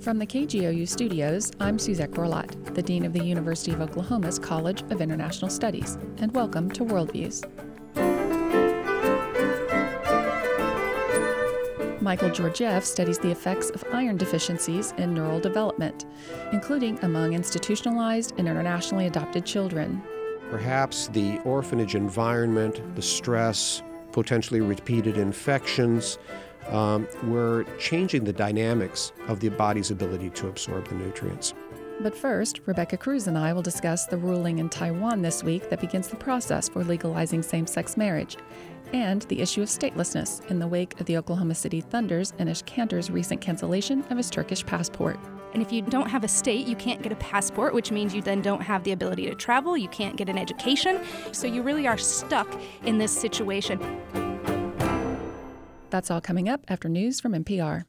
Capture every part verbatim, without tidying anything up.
From the K G O U studios, I'm Suzette Gorlat, the Dean of the University of Oklahoma's College of International Studies, and welcome to Worldviews. Michael Georgiev studies the effects of iron deficiencies in neural development, including among institutionalized and internationally adopted children. Perhaps the orphanage environment, the stress, potentially repeated infections, um, were changing the dynamics of the body's ability to absorb the nutrients. But first, Rebecca Cruz and I will discuss the ruling in Taiwan this week that begins the process for legalizing same-sex marriage, and the issue of statelessness in the wake of the Oklahoma City Thunder's Enes Kanter's recent cancellation of his Turkish passport. And if you don't have a state, you can't get a passport, which means you then don't have the ability to travel, you can't get an education, so you really are stuck in this situation. That's all coming up after news from N P R.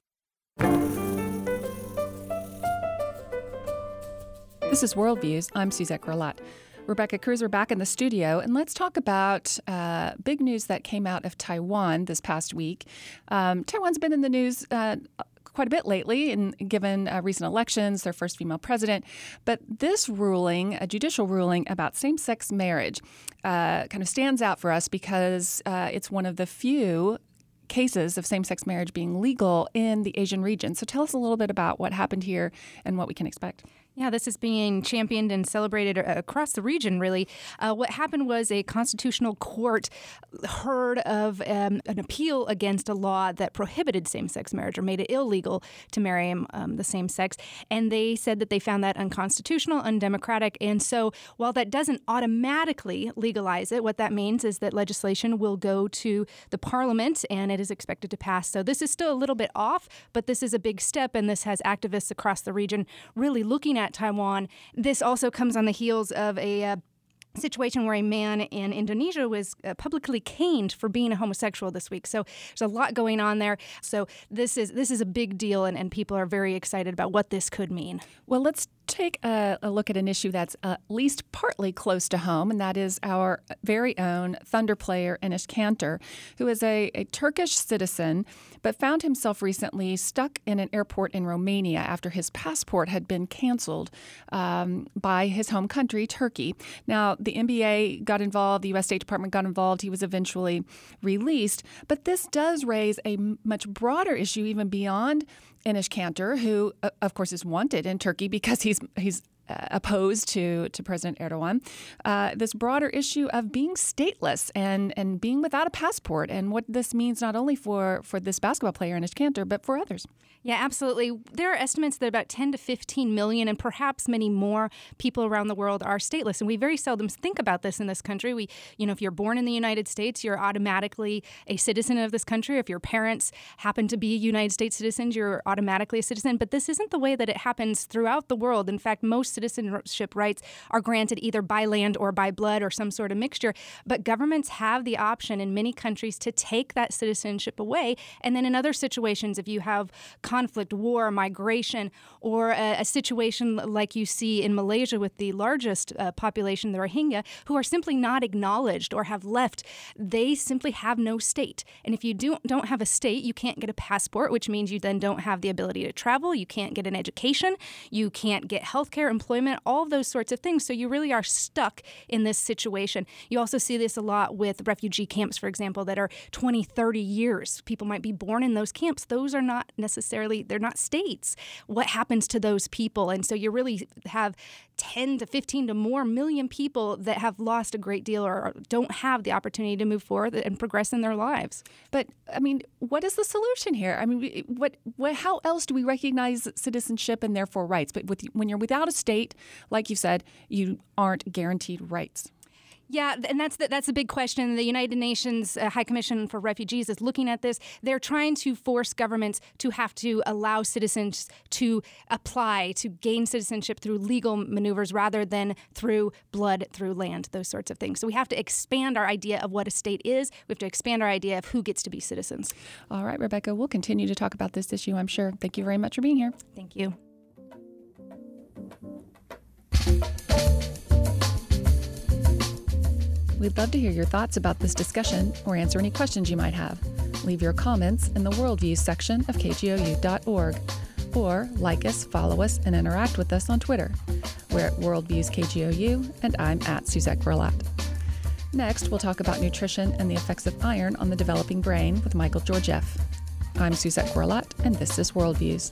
This is Worldviews. I'm Suzette Gorlat. Rebecca Cruz, we're back in the studio, and let's talk about uh, big news that came out of Taiwan this past week. Um, Taiwan's been in the news uh, quite a bit lately, and given uh, recent elections, their first female president. But this ruling, a judicial ruling about same-sex marriage, uh, kind of stands out for us because uh, it's one of the few cases of same-sex marriage being legal in the Asian region. So tell us a little bit about what happened here and what we can expect. Yeah, this is being championed and celebrated across the region, really. Uh, what happened was a constitutional court heard of um, an appeal against a law that prohibited same-sex marriage or made it illegal to marry um, the same sex. And they said that they found that unconstitutional, undemocratic. And so while that doesn't automatically legalize it, what that means is that legislation will go to the parliament and it is expected to pass. So this is still a little bit off, but this is a big step. And this has activists across the region really looking at Taiwan. This also comes on the heels of a uh, situation where a man in Indonesia was uh, publicly caned for being a homosexual this week. So there's a lot going on there. So this is this is a big deal, and, and people are very excited about what this could mean. Well, let's take a, a look at an issue that's at least partly close to home, and that is our very own Thunder player, Enes Kanter, who is a, a Turkish citizen, but found himself recently stuck in an airport in Romania after his passport had been canceled um, by his home country, Turkey. Now, the N B A got involved, the U S State Department got involved, he was eventually released, but this does raise a much broader issue even beyond Enes Kanter, who, uh, of course, is wanted in Turkey because he's he's uh, opposed to, to President Erdogan. Uh, this broader issue of being stateless and, and being without a passport, and what this means not only for, for this basketball player, Enes Kanter, but for others. Yeah, absolutely. There are estimates that about ten to fifteen million and perhaps many more people around the world are stateless. And we very seldom think about this in this country. We, you know, if you're born in the United States, you're automatically a citizen of this country. If your parents happen to be United States citizens, you're automatically a citizen. But this isn't the way that it happens throughout the world. In fact, most citizenship rights are granted either by land or by blood or some sort of mixture. But governments have the option in many countries to take that citizenship away. And then in other situations, if you have conflict, war, migration, or a, a situation like you see in Malaysia with the largest uh, population, the Rohingya, who are simply not acknowledged or have left, they simply have no state. And if you do, don't have a state, you can't get a passport, which means you then don't have the ability to travel, you can't get an education, you can't get health care, employment, all of those sorts of things. So you really are stuck in this situation. You also see this a lot with refugee camps, for example, that are twenty, thirty years. People might be born in those camps. Those are not necessarily they're not states. What happens to those people? And so you really have ten to fifteen to more million people that have lost a great deal or don't have the opportunity to move forward and progress in their lives. But, I mean, what is the solution here? I mean, what, what how else do we recognize citizenship and therefore rights? But with, when you're without a state, like you said, you aren't guaranteed rights. Yeah, and that's the, that's a big question. The United Nations uh, High Commission for Refugees is looking at this. They're trying to force governments to have to allow citizens to apply, to gain citizenship through legal maneuvers rather than through blood, through land, those sorts of things. So we have to expand our idea of what a state is. We have to expand our idea of who gets to be citizens. All right, Rebecca, we'll continue to talk about this issue, I'm sure. Thank you very much for being here. Thank you. We'd love to hear your thoughts about this discussion or answer any questions you might have. Leave your comments in the Worldviews section of K G O U dot org. or like us, follow us, and interact with us on Twitter. We're at Worldviews K G O U, and I'm at Suzette Grellat. Next, we'll talk about nutrition and the effects of iron on the developing brain with Michael Georgieff. I'm Suzette Grellat, and this is Worldviews.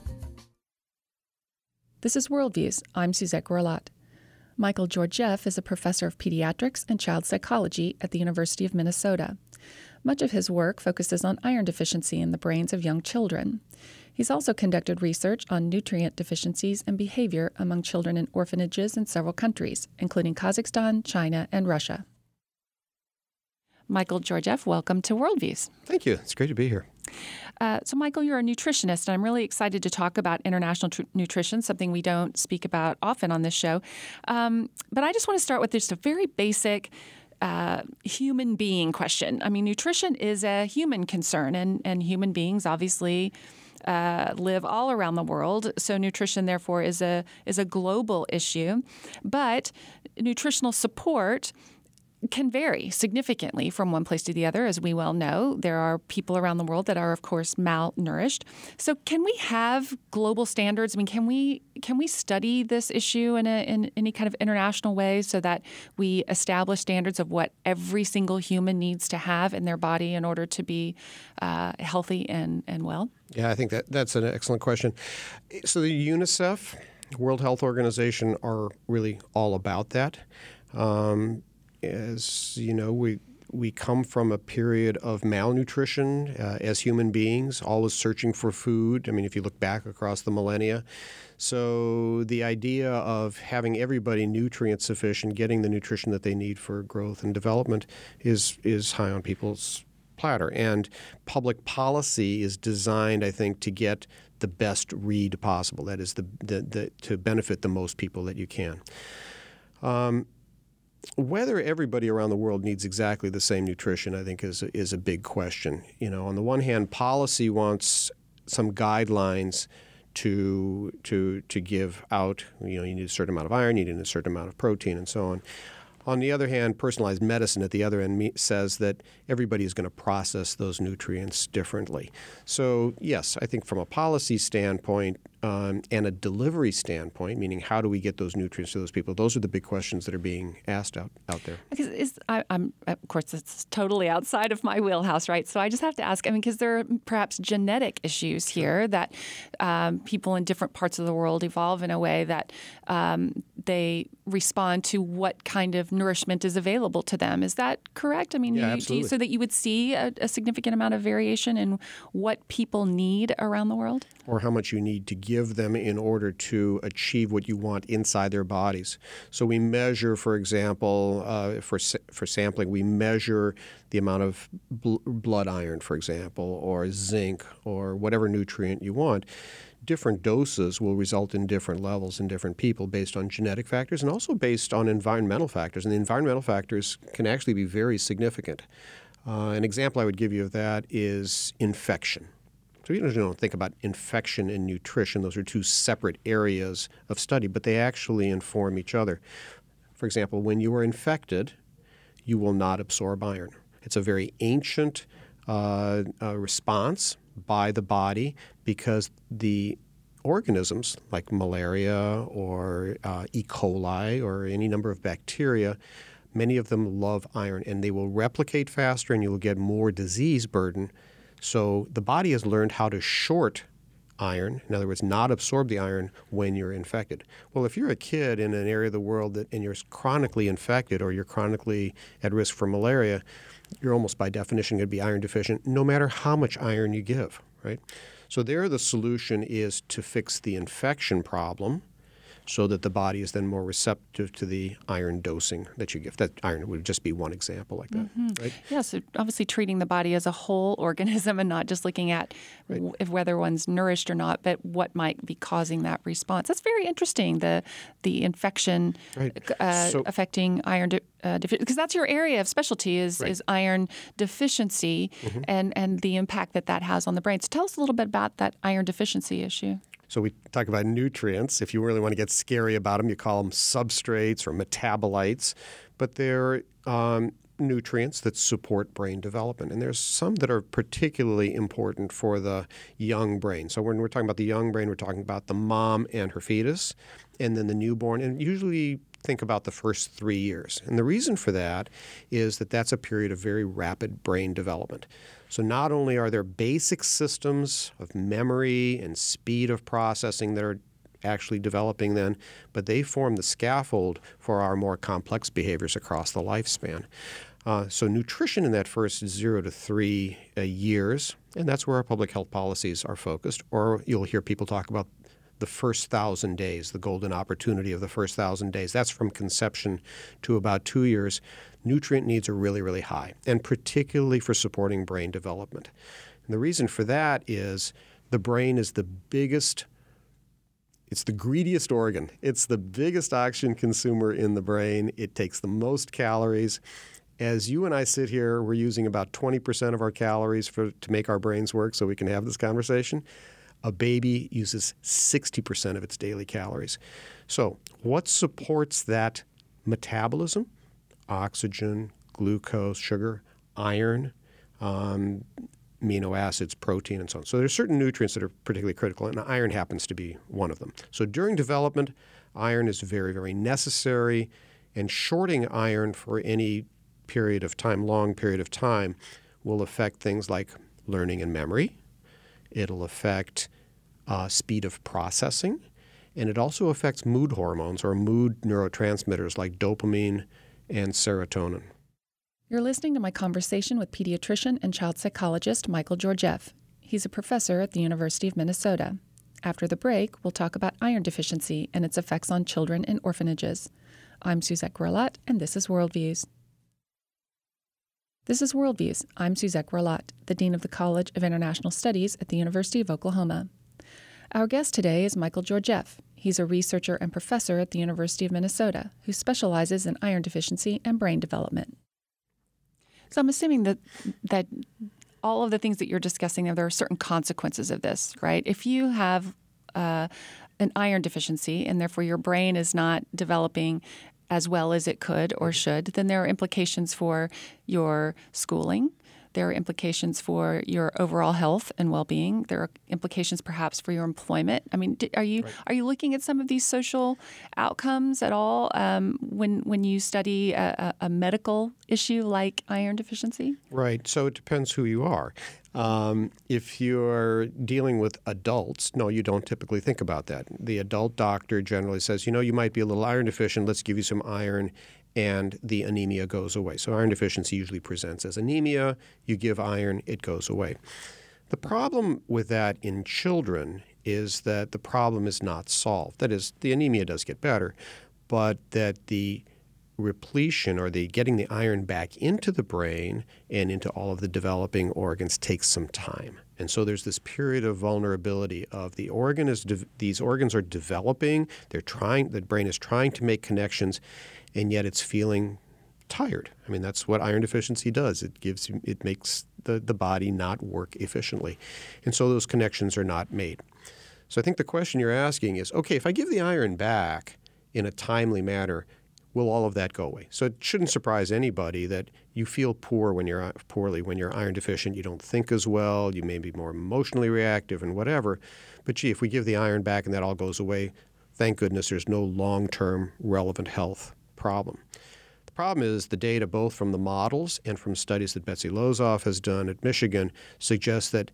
This is Worldviews. I'm Suzette Grellat. Michael Georgieff is a professor of pediatrics and child psychology at the University of Minnesota. Much of his work focuses on iron deficiency in the brains of young children. He's also conducted research on nutrient deficiencies and behavior among children in orphanages in several countries, including Kazakhstan, China, and Russia. Michael Georgieff, welcome to Worldviews. Thank you. It's great to be here. Uh, so, Michael, you're a nutritionist, and I'm really excited to talk about international tr- nutrition, something we don't speak about often on this show. Um, but I just want to start with just a very basic uh, human being question. I mean, nutrition is a human concern, and, and human beings obviously uh, live all around the world. So nutrition, therefore, is a is a global issue. But nutritional support can vary significantly from one place to the other, as we well know. There are people around the world that are, of course, malnourished. So can we have global standards? I mean, can we can we study this issue in, a, in any kind of international way so that we establish standards of what every single human needs to have in their body in order to be uh, healthy and, and well? Yeah, I think that that's an excellent question. So the UNICEF, World Health Organization, are really all about that. Um, As you know, we we come from a period of malnutrition uh, as human beings, always searching for food. I mean, if you look back across the millennia. So the idea of having everybody nutrient sufficient, getting the nutrition that they need for growth and development is is high on people's platter. And public policy is designed, I think, to get the best read possible. That is, the, the, the to benefit the most people that you can. Um, Whether everybody around the world needs exactly the same nutrition, I think, is is a big question. You know, on the one hand, policy wants some guidelines to to to give out. You know, you need a certain amount of iron, you need a certain amount of protein, and so on. On the other hand, personalized medicine at the other end me- says that everybody is going to process those nutrients differently. So, yes, I think from a policy standpoint um, and a delivery standpoint, meaning how do we get those nutrients to those people, those are the big questions that are being asked out, out there. Because is, I, I'm, of course, it's totally outside of my wheelhouse, right? So I just have to ask, I mean, because there are perhaps genetic issues here that um, people in different parts of the world evolve in a way that um, they respond to what kind of nourishment is available to them. Is that correct? I mean, yeah, you, absolutely. do you, so that you would see a, a significant amount of variation in what people need around the world? Or how much you need to give them in order to achieve what you want inside their bodies. So we measure, for example, uh, for for sampling, we measure the amount of bl- blood iron, for example, or zinc, or whatever nutrient you want. Different doses will result in different levels in different people based on genetic factors and also based on environmental factors. And the environmental factors can actually be very significant. Uh, an example I would give you of that is infection. So you don't think about infection and nutrition. Those are two separate areas of study, but they actually inform each other. For example, when you are infected, you will not absorb iron. It's a very ancient uh, uh, response by the body because the organisms like malaria or uh, E. coli or any number of bacteria, many of them love iron, and they will replicate faster and you will get more disease burden. So the body has learned how to short iron, in other words, not absorb the iron when you're infected. Well, if you're a kid in an area of the world that and you're chronically infected or you're chronically at risk for malaria, you're almost by definition going to be iron deficient no matter how much iron you give, right? So there the solution is to fix the infection problem so that the body is then more receptive to the iron dosing that you give. That iron would just be one example like that, mm-hmm. right? Yeah, so obviously treating the body as a whole organism and not just looking at right. w- if whether one's nourished or not, but what might be causing that response. That's very interesting, the the infection right. uh, so, affecting iron de- uh, deficiency, because that's your area of specialty is, right. is iron deficiency mm-hmm. and, and the impact that that has on the brain. So tell us a little bit about that iron deficiency issue. So we talk about nutrients. If you really want to get scary about them, you call them substrates or metabolites. But they're um, nutrients that support brain development, and there's some that are particularly important for the young brain. So when we're talking about the young brain, we're talking about the mom and her fetus, and then the newborn, and usually think about the first three years. And the reason for that is that that's a period of very rapid brain development. So not only are there basic systems of memory and speed of processing that are actually developing then, but they form the scaffold for our more complex behaviors across the lifespan. Uh, so nutrition in that first zero to three uh, years, and that's where our public health policies are focused, or you'll hear people talk about the first thousand days, the golden opportunity of the first thousand days. That's from conception to about two years. Nutrient needs are really, really high, and particularly for supporting brain development. And the reason for that is the brain is the biggest It's the greediest organ. It's the biggest oxygen consumer in the brain. It takes the most calories. As you and I sit here, we're using about twenty percent of our calories for, to make our brains work so we can have this conversation. A baby uses sixty percent of its daily calories. So what supports that metabolism? Oxygen, glucose, sugar, iron, um, amino acids, protein, and so on. So there's certain nutrients that are particularly critical, and iron happens to be one of them. So during development, iron is very, very necessary, and shorting iron for any period of time, long period of time, will affect things like learning and memory. It'll affect uh, speed of processing, and it also affects mood hormones or mood neurotransmitters like dopamine and serotonin. You're listening to my conversation with pediatrician and child psychologist Michael Georgiev. He's a professor at the University of Minnesota. After the break, we'll talk about iron deficiency and its effects on children in orphanages. I'm Suzette Grelot, and this is Worldviews. This is Worldviews. I'm Suzette Grelot, the Dean of the College of International Studies at the University of Oklahoma. Our guest today is Michael Georgiev. He's a researcher and professor at the University of Minnesota who specializes in iron deficiency and brain development. So I'm assuming that that all of the things that you're discussing, there are certain consequences of this, right? If you have uh, an iron deficiency and therefore your brain is not developing as well as it could or should, then there are implications for your schooling. There are implications for your overall health and well-being. There are implications perhaps for your employment. I mean, are you right. are you looking at some of these social outcomes at all um, when when you study a, a medical issue like iron deficiency? Right. So it depends who you are. Um, if you're dealing with adults, no, you don't typically think about that. The adult doctor generally says, you know, you might be a little iron deficient. Let's give you some iron. And the anemia goes away. So iron deficiency usually presents as anemia. You give iron, it goes away. The problem with that in children is that the problem is not solved. That is, the anemia does get better, but that the repletion or the getting the iron back into the brain and into all of the developing organs takes some time. And so there's this period of vulnerability of the organ is de- these organs are developing. They're trying. The brain is trying to make connections, and yet it's feeling tired. I mean, that's what iron deficiency does. It gives you, it makes the, the body not work efficiently. And so those connections are not made. So I think the question you're asking is, okay, if I give the iron back in a timely manner, will all of that go away? So it shouldn't surprise anybody that you feel poor when you're poorly, when you're iron deficient. You don't think as well. You may be more emotionally reactive and whatever. But gee, if we give the iron back and that all goes away, thank goodness there's no long-term relevant health problem. The problem is the data, both from the models and from studies that Betsy Lozoff has done at Michigan, suggests that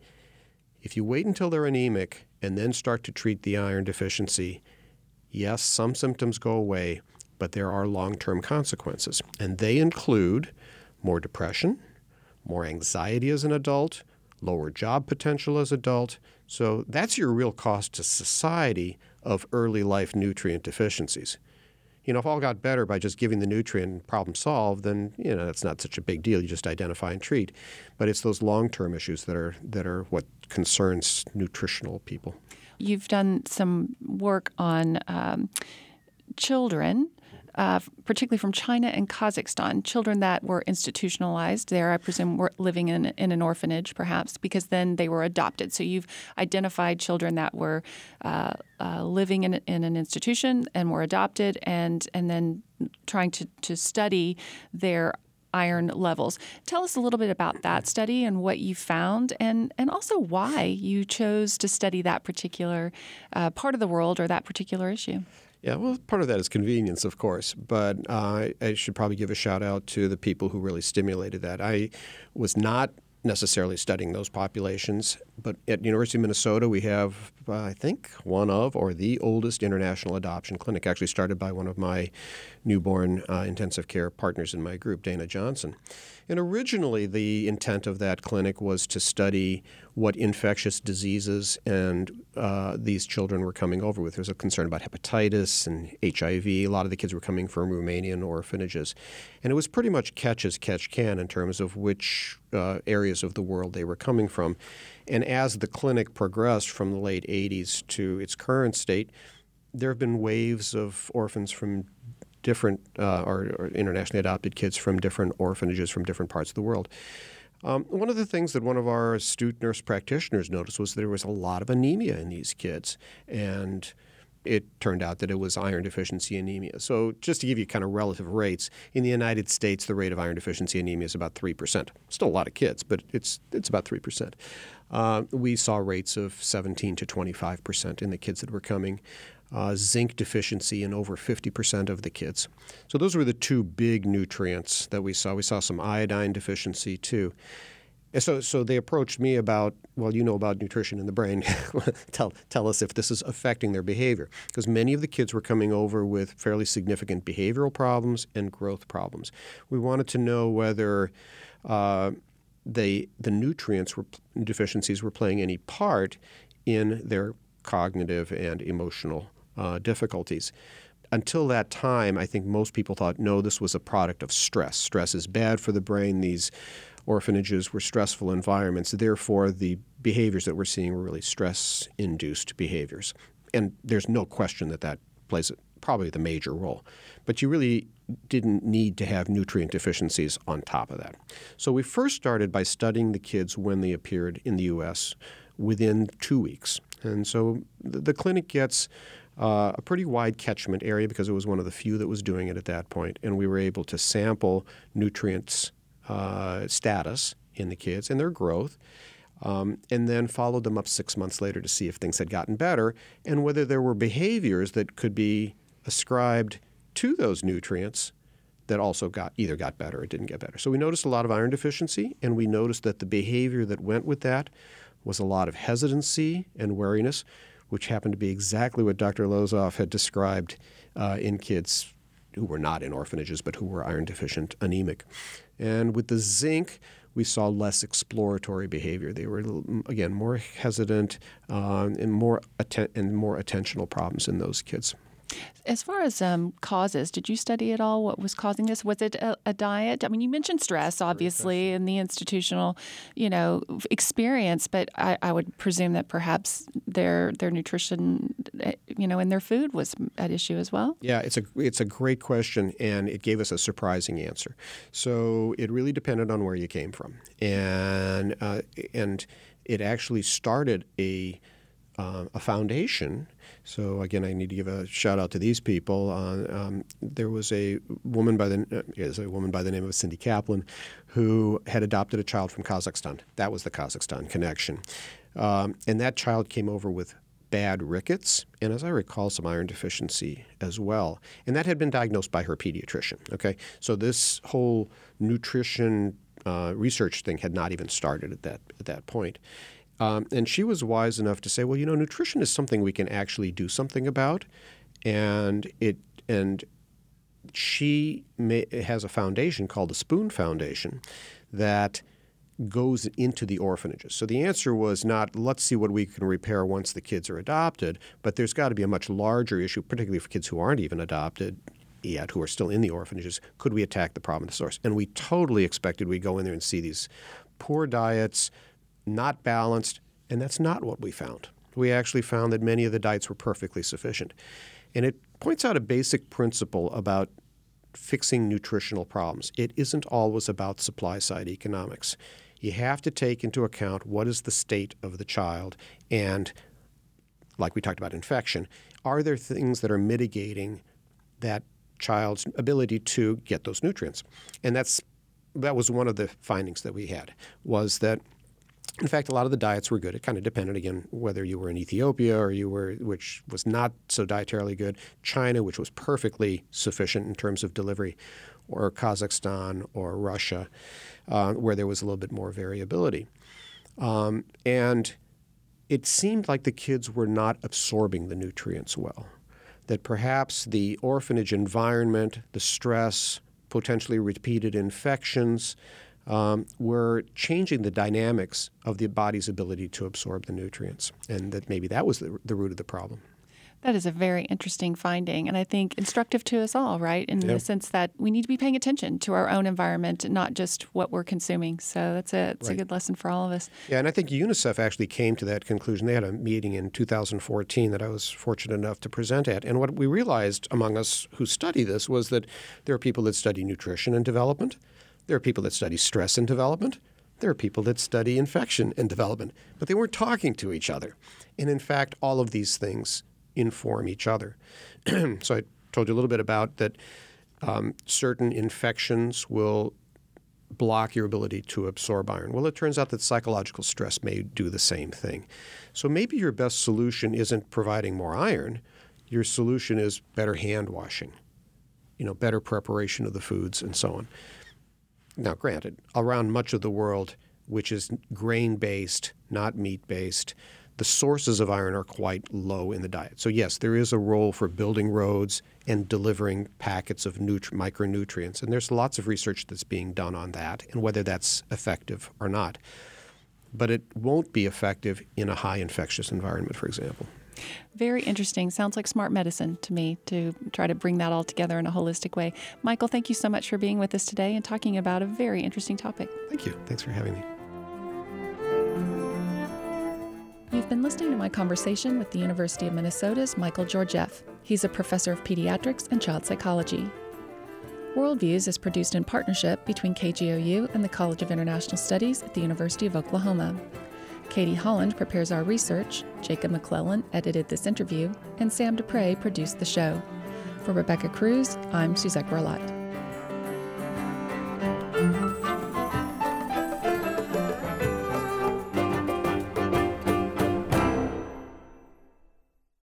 if you wait until they're anemic and then start to treat the iron deficiency, yes, some symptoms go away, but there are long-term consequences. And they include more depression, more anxiety as an adult, lower job potential as an adult. So that's your real cost to society of early life nutrient deficiencies. You know, if all got better by just giving the nutrient and problem solved, then, you know, that's not such a big deal. You just identify and treat. But it's those long-term issues that are that are what concerns nutritional people. You've done some work on um, children, uh, particularly from China and Kazakhstan, children that were institutionalized there, I presume, were living in, in an orphanage, perhaps, because then they were adopted. So you've identified children that were uh, uh, living in, in an institution and were adopted, and and then trying to, to study their iron levels. Tell us a little bit about that study and what you found, and, and also why you chose to study that particular uh, part of the world or that particular issue. Yeah, well, part of that is convenience, of course, but uh, I should probably give a shout out to the people who really stimulated that. I was not necessarily studying those populations, but at University of Minnesota we have, uh, I think, one of or the oldest international adoption clinic, actually started by one of my newborn uh, intensive care partners in my group, Dana Johnson. And originally the intent of that clinic was to study what infectious diseases and uh, these children were coming over with. There was a concern about hepatitis and H I V. A lot of the kids were coming from Romanian orphanages. And it was pretty much catch as catch can in terms of which uh, areas of the world they were coming from. And as the clinic progressed from the late eighties to its current state, there have been waves of orphans from different uh, or, or internationally adopted kids from different orphanages from different parts of the world. Um, one of the things that one of our astute nurse practitioners noticed was there was a lot of anemia in these kids, and it turned out that it was iron deficiency anemia. So just to give you kind of relative rates, in the United States, the rate of iron deficiency anemia is about three percent. Still a lot of kids, but it's it's about three percent. Uh, we saw rates of seventeen to twenty-five percent in the kids that were coming. Uh, zinc deficiency in over fifty percent of the kids. So those were the two big nutrients that we saw. We saw some iodine deficiency too. And so so they approached me about, well, you know about nutrition in the brain. tell, tell us if this is affecting their behavior. Because many of the kids were coming over with fairly significant behavioral problems and growth problems. We wanted to know whether uh, they, the nutrients were, deficiencies were playing any part in their cognitive and emotional Uh, difficulties. Until that time, I think most people thought, no, this was a product of stress. Stress is bad for the brain. These orphanages were stressful environments. Therefore, the behaviors that we're seeing were really stress-induced behaviors. And there's no question that that plays probably the major role. But you really didn't need to have nutrient deficiencies on top of that. So we first started by studying the kids when they appeared in the U S within two weeks. And so the, the clinic gets Uh, a pretty wide catchment area because it was one of the few that was doing it at that point. And we were able to sample nutrients uh, status in the kids and their growth, um, and then followed them up six months later to see if things had gotten better and whether there were behaviors that could be ascribed to those nutrients that also got either got better or didn't get better. So we noticed a lot of iron deficiency, and we noticed that the behavior that went with that was a lot of hesitancy and wariness, which happened to be exactly what Doctor Lozoff had described uh, in kids who were not in orphanages but who were iron deficient anemic. And with the zinc, we saw less exploratory behavior. They were, again, more hesitant um, and more atten- and more attentional problems in those kids. As far as um, causes, did you study at all what was causing this? Was it a, a diet? I mean, you mentioned stress, obviously, and the institutional, you know, experience, but I, I would presume that perhaps their their nutrition, you know, and their food was at issue as well. Yeah, it's a it's a great question, and it gave us a surprising answer. So it really depended on where you came from, and uh, and it actually started a uh, a foundation. So again, I need to give a shout out to these people. Uh, um, there was a woman by the uh, is a woman by the name of Cindy Kaplan, who had adopted a child from Kazakhstan. That was the Kazakhstan connection, um, and that child came over with bad rickets, and as I recall, some iron deficiency as well. And that had been diagnosed by her pediatrician. Okay, so this whole nutrition uh, research thing had not even started at that at that point. Um, and she was wise enough to say, well, you know, nutrition is something we can actually do something about, and it and she may, has a foundation called the Spoon Foundation that goes into the orphanages. So the answer was not, let's see what we can repair once the kids are adopted, but there's got to be a much larger issue, particularly for kids who aren't even adopted yet, who are still in the orphanages. Could we attack the problem at the source? And we totally expected we'd go in there and see these poor diets, not balanced, and that's not what we found. We actually found that many of the diets were perfectly sufficient. And it points out a basic principle about fixing nutritional problems. It isn't always about supply-side economics. You have to take into account what is the state of the child, and like we talked about infection, are there things that are mitigating that child's ability to get those nutrients? And that's that was one of the findings that we had, was that, in fact, a lot of the diets were good. It kind of depended, again, whether you were in Ethiopia or you were, which was not so dietarily good, China, which was perfectly sufficient in terms of delivery, or Kazakhstan or Russia, uh, where there was a little bit more variability. Um, and it seemed like the kids were not absorbing the nutrients well, that perhaps the orphanage environment, the stress, potentially repeated infections, um, were changing the dynamics of the body's ability to absorb the nutrients, and that maybe that was the, the root of the problem. That is a very interesting finding, and I think instructive to us all, right? In Yeah. the sense that we need to be paying attention to our own environment, not just what we're consuming. So that's a, that's Right. a good lesson for all of us. Yeah, and I think UNICEF actually came to that conclusion. They had a meeting in two thousand fourteen that I was fortunate enough to present at. And what we realized among us who study this was that there are people that study nutrition and development. There are people that study stress and development. There are people that study infection and development. But they weren't talking to each other. And in fact, all of these things inform each other. So I told you a little bit about that um, certain infections will block your ability to absorb iron. Well, it turns out that psychological stress may do the same thing. So maybe your best solution isn't providing more iron. Your solution is better hand washing, you know, better preparation of the foods and so on. Now, granted, around much of the world, which is grain-based, not meat-based, the sources of iron are quite low in the diet. So yes, there is a role for building roads and delivering packets of nutri- micronutrients. And there's lots of research that's being done on that and whether that's effective or not. But it won't be effective in a high infectious environment, for example. Very interesting. Sounds like smart medicine to me to try to bring that all together in a holistic way. Michael, thank you so much for being with us today and talking about a very interesting topic. Thank you. Thanks for having me. You've been listening to my conversation with the University of Minnesota's Michael Georgieff. He's a professor of pediatrics and child psychology. Worldviews is produced in partnership between K G O U and the College of International Studies at the University of Oklahoma. Katie Holland prepares our research, Jacob McClellan edited this interview, and Sam Dupre produced the show. For Rebecca Cruz, I'm Suzette Gorlat.